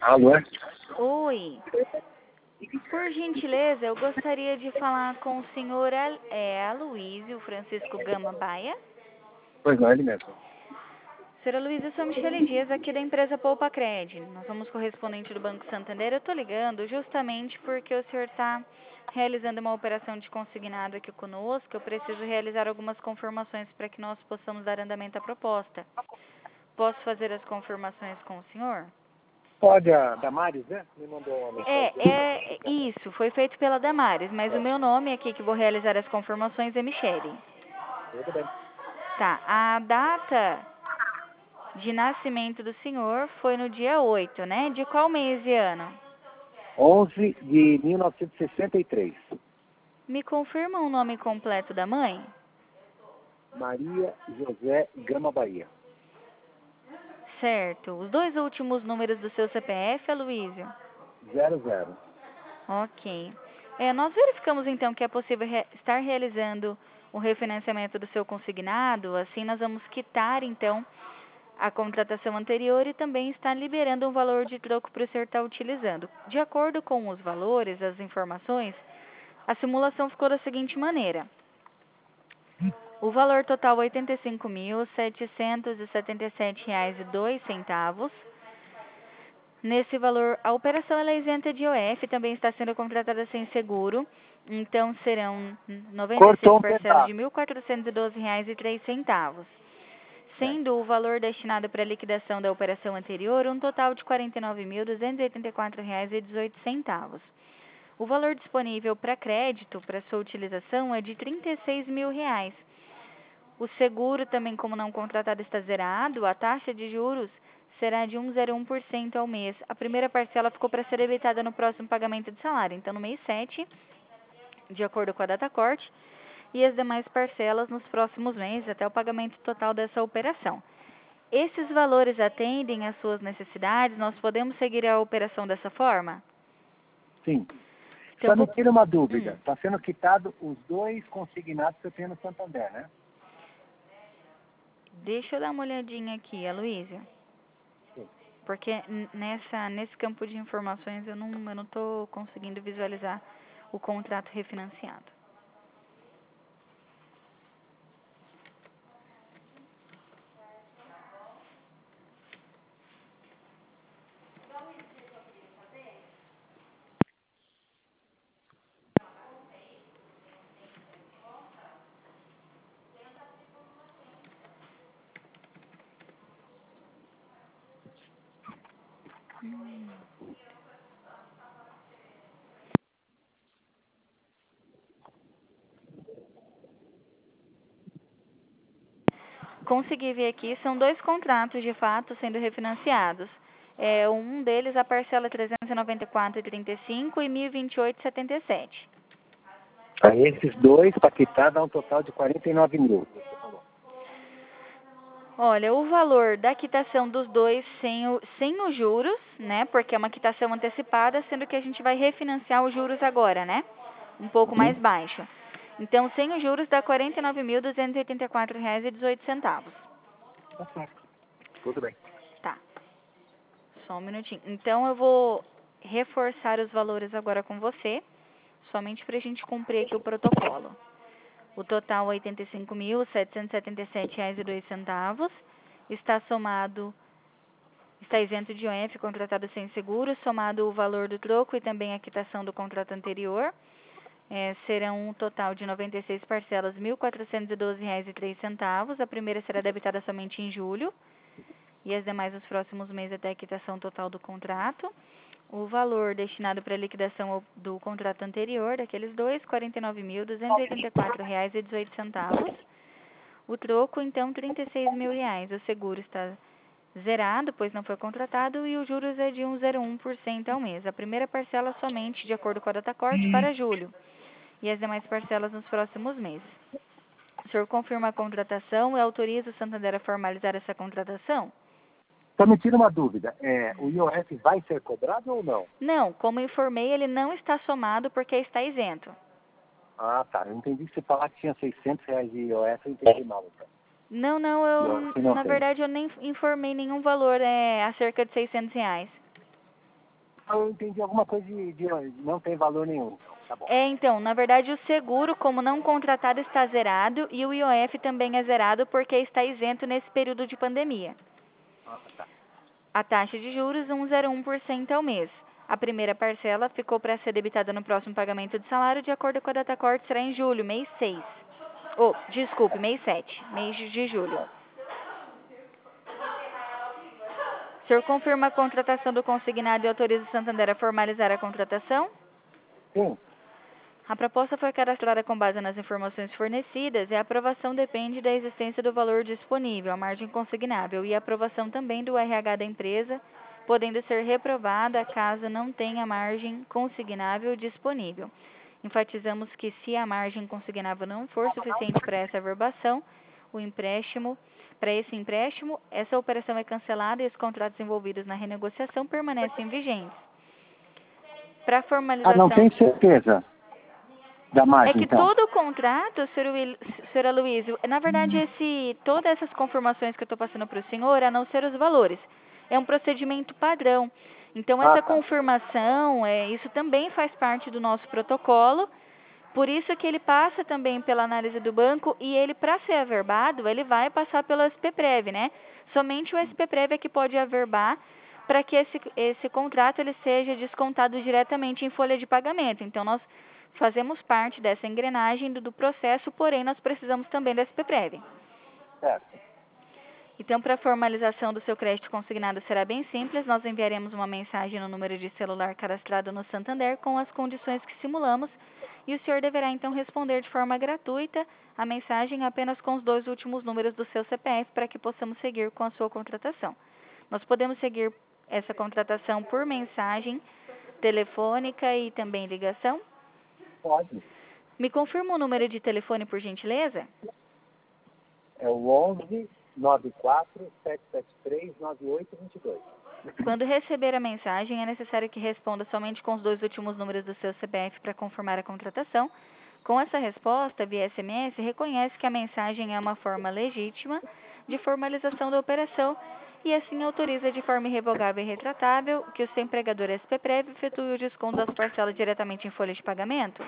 Alô? Oi. Por gentileza, eu gostaria de falar com o senhor Aloysio Francisco Gama Baia. Pois não, ele mesmo. Senhor Aloysio, eu sou Michele Dias, aqui da empresa Poupa Cred. Nós somos correspondente do Banco Santander. Eu estou ligando justamente porque o senhor está realizando uma operação de consignado aqui conosco. Eu preciso realizar algumas confirmações para que nós possamos dar andamento à proposta. Posso fazer as confirmações com o senhor? Pode, a Damares, né? Me mandou uma mensagem. Isso, foi feito pela Damares, mas o meu nome aqui que vou realizar as confirmações é Michele. Tudo bem. Tá, a data de nascimento do senhor foi no dia 8, né? De qual mês e ano? 11 de 1963. Me confirma o nome completo da mãe? Maria José Gama Bahia. Certo. Os dois últimos números do seu CPF, Aloysio? 00. Ok. Nós verificamos então que é possível estar realizando o refinanciamento do seu consignado, assim nós vamos quitar então a contratação anterior e também estar liberando um valor de troco para o senhor estar utilizando. De acordo com os valores, as informações, a simulação ficou da seguinte maneira. O valor total R$ 85.777,02. Nesse valor, a operação ela é isenta de IOF, também está sendo contratada sem seguro. Então, serão 96 parcelas de R$ 1.412,03. Sendo o valor destinado para a liquidação da operação anterior um total de R$ 49.284,18. O valor disponível para crédito, para sua utilização, é de R$ 36 mil. O seguro também, como não contratado, está zerado. A taxa de juros será de 1,01% ao mês. A primeira parcela ficou para ser debitada no próximo pagamento de salário, então no mês 7, de acordo com a data corte, e as demais parcelas nos próximos meses, até o pagamento total dessa operação. Esses valores atendem às suas necessidades? Nós podemos seguir a operação dessa forma? Sim. Então, Só me tira uma dúvida. Está sendo quitado os dois consignados que eu tenho no Santander, né? Deixa eu dar uma olhadinha aqui, Aloysio. Sim. Porque nesse campo de informações eu não estou conseguindo visualizar o contrato refinanciado. Consegui ver aqui, são dois contratos de fato sendo refinanciados. Um deles a parcela é R$ 394,35 e R$ 1.028,77. Aí esses dois, para quitar, dá um total de 49 mil. Olha, o valor da quitação dos dois sem os juros, né? Porque é uma quitação antecipada, sendo que a gente vai refinanciar os juros agora, né? Um pouco mais baixo. Então, sem os juros dá R$ 49.284,18. Tá certo. Tudo bem. Tá, só um minutinho. Então, eu vou reforçar os valores agora com você, somente para a gente cumprir aqui o protocolo. O total é R$ 85.777,02. Está isento de IOF, contratado sem seguro, somado o valor do troco e também a quitação do contrato anterior. Serão um total de 96 parcelas, R$ 1.412,03. A primeira será debitada somente em julho e as demais nos próximos meses até a quitação total do contrato. O valor destinado para a liquidação do contrato anterior, daqueles dois, R$ 49.284,18. O troco, então, R$ 36 mil. O seguro está zerado, pois não foi contratado, e os juros é de 1,01% ao mês. A primeira parcela somente, de acordo com a data corte, para julho, e as demais parcelas nos próximos meses. O senhor confirma a contratação e autoriza o Santander a formalizar essa contratação? Só me tira uma dúvida. O IOF vai ser cobrado ou não? Não, como informei, ele não está somado porque está isento. Ah, tá. Eu entendi que você falar que tinha R$ 600 de IOF, eu entendi mal. Então. Não, na verdade eu nem informei nenhum valor acerca de R$ 600. Eu entendi alguma coisa de não tem valor nenhum. Tá bom. Então, na verdade, o seguro, como não contratado, está zerado e o IOF também é zerado porque está isento nesse período de pandemia. Tá. A taxa de juros, 1,01% ao mês. A primeira parcela ficou para ser debitada no próximo pagamento de salário, de acordo com a data corte, será em julho, mês 6. Desculpe, mês 7, mês de julho. O senhor confirma a contratação do consignado e autoriza o Santander a formalizar a contratação? Sim. A proposta foi cadastrada com base nas informações fornecidas e a aprovação depende da existência do valor disponível, a margem consignável, e a aprovação também do RH da empresa, podendo ser reprovada caso não tenha margem consignável disponível. Enfatizamos que se a margem consignável não for suficiente para essa averbação, para esse empréstimo, essa operação é cancelada e os contratos envolvidos na renegociação permanecem vigentes. Para formalização... não tem certeza da margem, que então? todo o contrato, senhora Luísa, na verdade, todas essas confirmações que eu estou passando para o senhor, a não ser os valores, é um procedimento padrão. Então, essa confirmação, isso também faz parte do nosso protocolo, por isso que ele passa também pela análise do banco e ele, para ser averbado, ele vai passar pelo SPPREV, né? Somente o SPPREV é que pode averbar para que esse contrato ele seja descontado diretamente em folha de pagamento. Então, nós fazemos parte dessa engrenagem do processo, porém nós precisamos também da SPPREV. Certo. Então, para a formalização do seu crédito consignado será bem simples, nós enviaremos uma mensagem no número de celular cadastrado no Santander com as condições que simulamos e o senhor deverá então responder de forma gratuita a mensagem apenas com os 2 últimos números do seu CPF para que possamos seguir com a sua contratação. Nós podemos seguir essa contratação por mensagem telefônica e também ligação? Pode. Me confirma o número de telefone, por gentileza? É o 11 94 773 9822. Quando receber a mensagem, é necessário que responda somente com os 2 últimos números do seu CPF para confirmar a contratação. Com essa resposta, via SMS, reconhece que a mensagem é uma forma legítima de formalização da operação e assim autoriza de forma irrevogável e retratável que o seu empregador SPPREV efetue o desconto das parcelas diretamente em folha de pagamento?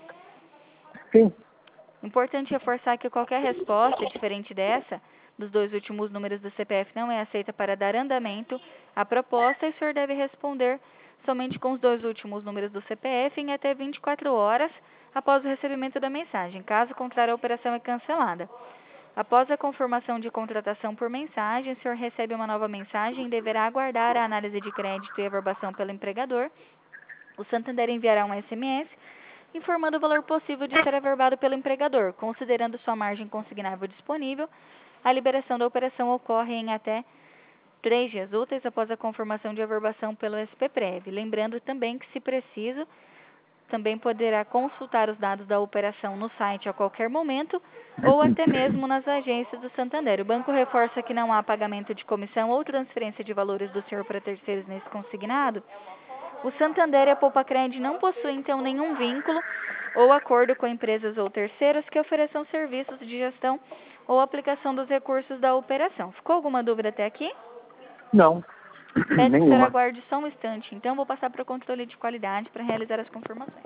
Sim. Importante reforçar que qualquer resposta diferente dessa, dos 2 últimos números do CPF, não é aceita para dar andamento à proposta e o senhor deve responder somente com os 2 últimos números do CPF em até 24 horas após o recebimento da mensagem. Caso contrário, a operação é cancelada. Após a confirmação de contratação por mensagem, o senhor recebe uma nova mensagem e deverá aguardar a análise de crédito e averbação pelo empregador. O Santander enviará um SMS informando o valor possível de ser averbado pelo empregador. Considerando sua margem consignável disponível, a liberação da operação ocorre em até 3 dias úteis após a confirmação de averbação pelo SPPREV. Lembrando também que, se preciso, também poderá consultar os dados da operação no site a qualquer momento ou até mesmo nas agências do Santander. O banco reforça que não há pagamento de comissão ou transferência de valores do senhor para terceiros nesse consignado. O Santander e a Poupacred não possuem, então, nenhum vínculo ou acordo com empresas ou terceiros que ofereçam serviços de gestão ou aplicação dos recursos da operação. Ficou alguma dúvida até aqui? Não. Peço que o senhor Nenhuma. aguarde só um instante. Então, vou passar para o controle de qualidade para realizar as confirmações.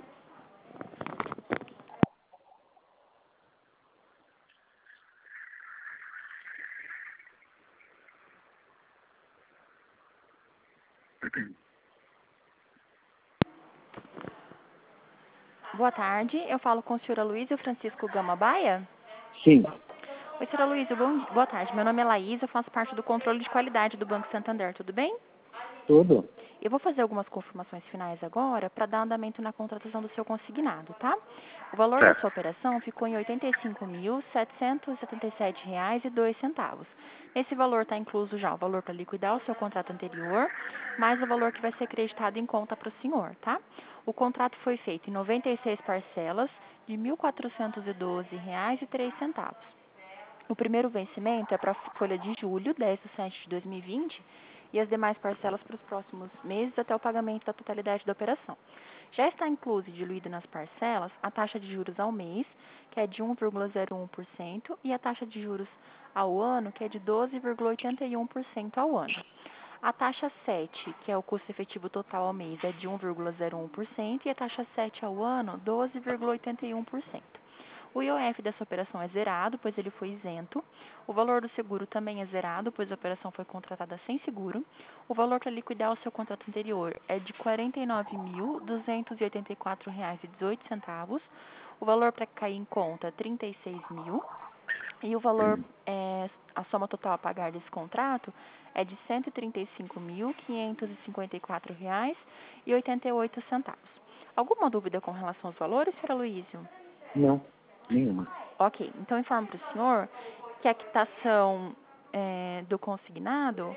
Boa tarde, eu falo com a senhora Luísa Francisco Gama Baia? Sim. Oi, senhora Luísa, boa tarde. Meu nome é Laís, eu faço parte do controle de qualidade do Banco Santander, tudo bem? Tudo. Eu vou fazer algumas confirmações finais agora para dar andamento na contratação do seu consignado, tá? O valor da sua operação ficou em R$ 85.777,02. Nesse valor está incluso já o valor para liquidar o seu contrato anterior, mais o valor que vai ser creditado em conta para o senhor, tá? O contrato foi feito em 96 parcelas de R$ 1.412,03. O primeiro vencimento é para a folha de julho, 10/7/2020, e as demais parcelas para os próximos meses até o pagamento da totalidade da operação. Já está incluso e diluído nas parcelas a taxa de juros ao mês, que é de 1,01%, e a taxa de juros ao ano, que é de 12,81% ao ano. A taxa 7, que é o custo efetivo total ao mês, é de 1,01% e a taxa 7 ao ano, 12,81%. O IOF dessa operação é zerado, pois ele foi isento. O valor do seguro também é zerado, pois a operação foi contratada sem seguro. O valor para liquidar o seu contrato anterior é de R$ 49.284,18. O valor para cair em conta é R$ 36.000. E o valor, a soma total a pagar desse contrato é de R$ 135.554,88. Alguma dúvida com relação aos valores, Sr. Aloysio? Não, nenhuma. Ok, então informo para o senhor que a quitação do consignado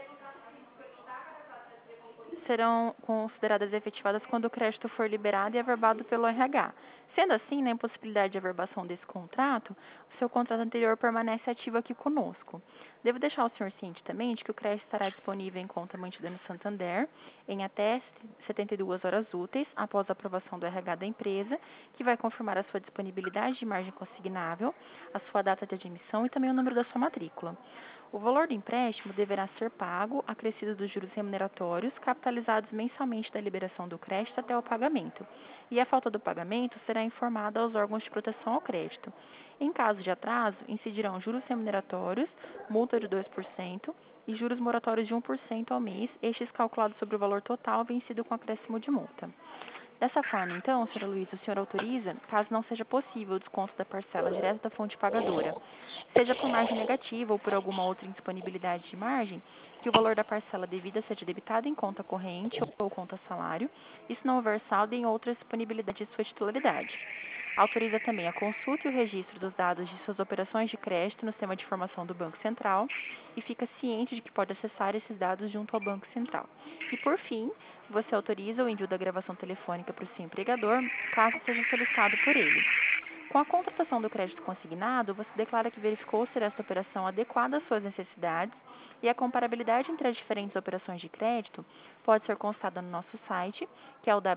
serão consideradas efetivadas quando o crédito for liberado e averbado pelo RH. Sendo assim, na impossibilidade de averbação desse contrato, o seu contrato anterior permanece ativo aqui conosco. Devo deixar o senhor ciente também de que o crédito estará disponível em conta mantida no Santander em até 72 horas úteis após a aprovação do RH da empresa, que vai confirmar a sua disponibilidade de margem consignável, a sua data de admissão e também o número da sua matrícula. O valor do empréstimo deverá ser pago, acrescido dos juros remuneratórios, capitalizados mensalmente da liberação do crédito até o pagamento. E a falta do pagamento será informada aos órgãos de proteção ao crédito. Em caso de atraso, incidirão juros remuneratórios, multa de 2% e juros moratórios de 1% ao mês, estes calculados sobre o valor total vencido com acréscimo de multa. Dessa forma, então, Sr. Luiz, o senhor autoriza, caso não seja possível o desconto da parcela direto da fonte pagadora, seja por margem negativa ou por alguma outra indisponibilidade de margem, que o valor da parcela devida seja debitado em conta corrente ou conta salário, e se não houver saldo em outra disponibilidade de sua titularidade. Autoriza também a consulta e o registro dos dados de suas operações de crédito no sistema de informação do Banco Central e fica ciente de que pode acessar esses dados junto ao Banco Central. E, por fim, você autoriza o envio da gravação telefônica para o seu empregador, caso seja solicitado por ele. Com a contratação do crédito consignado, você declara que verificou ser esta operação adequada às suas necessidades e a comparabilidade entre as diferentes operações de crédito pode ser constada no nosso site, que é o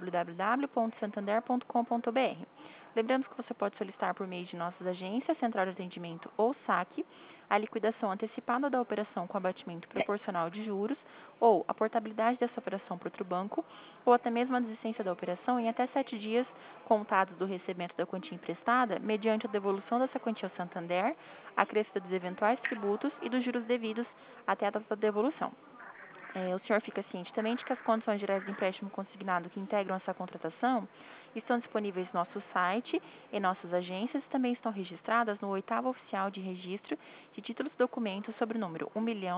www.santander.com.br. Lembrando que você pode solicitar por meio de nossas agências, Central de Atendimento ou SAC, a liquidação antecipada da operação com abatimento proporcional de juros ou a portabilidade dessa operação para outro banco ou até mesmo a desistência da operação em até 7 dias contados do recebimento da quantia emprestada, mediante a devolução dessa quantia ao Santander, acrescida dos eventuais tributos e dos juros devidos até a data da devolução. O senhor fica ciente também de que as condições gerais do empréstimo consignado que integram essa contratação estão disponíveis no nosso site, em nossas agências e também estão registradas no 8º Oficial de Registro de Títulos e Documentos sobre o número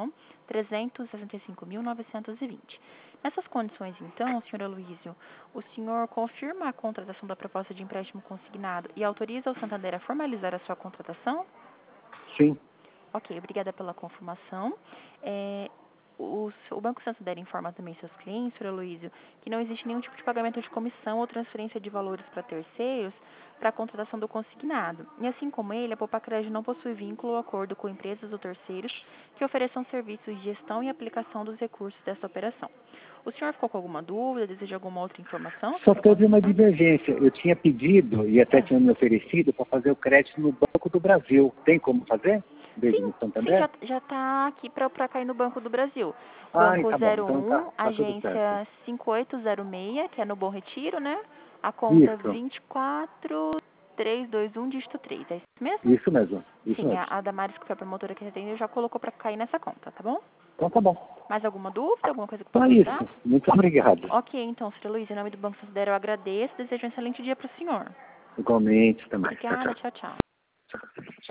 1.365.920. Nessas condições, então, senhor Aloysio, o senhor confirma a contratação da proposta de empréstimo consignado e autoriza o Santander a formalizar a sua contratação? Sim. Ok, obrigada pela confirmação. O Banco Santander informa também seus clientes, Sr. Aloysio, que não existe nenhum tipo de pagamento de comissão ou transferência de valores para terceiros para a contratação do consignado. E assim como ele, a Poupa-Crédito não possui vínculo ou acordo com empresas ou terceiros que ofereçam serviços de gestão e aplicação dos recursos dessa operação. O senhor ficou com alguma dúvida? Deseja alguma outra informação? Só teve uma divergência. Eu tinha pedido e até tinha me oferecido para fazer o crédito no Banco do Brasil. Tem como fazer? Sim, já está aqui para cair no Banco do Brasil. Banco tá bom. 01, Então tá agência 5806, que é no Bom Retiro, né? A conta Isso. 24321, dígito 3. É isso mesmo? Isso mesmo. Sim, mesmo. a Damares, que foi a promotora que atendeu, já colocou para cair nessa conta, tá bom? Então tá bom. Mais alguma dúvida? Alguma coisa que eu Só possa isso. ajudar? Muito obrigado. Ok, então, Sr. Luiz, em nome do Banco Santander, eu agradeço. Desejo um excelente dia para o senhor. Igualmente também. Obrigada, tchau, tchau.